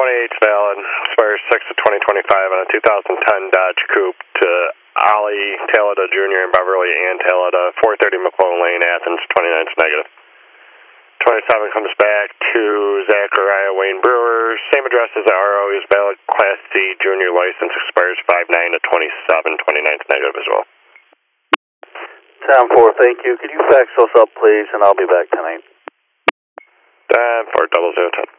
28's valid. Expires 6 of 2025 on a 2010 Dodge Coupe to Ollie Talada Jr. in Beverly and Talada, 430 McClellan Lane, Athens, 29's negative. 27 comes back to Zachariah Wayne Brewer. Same address as the RO. Is valid Class C junior license. Expires 5/9 of 27. 29's negative as well. Sound 4, thank you. Could you fax those up, please, and I'll be back tonight. 10-4, 00010.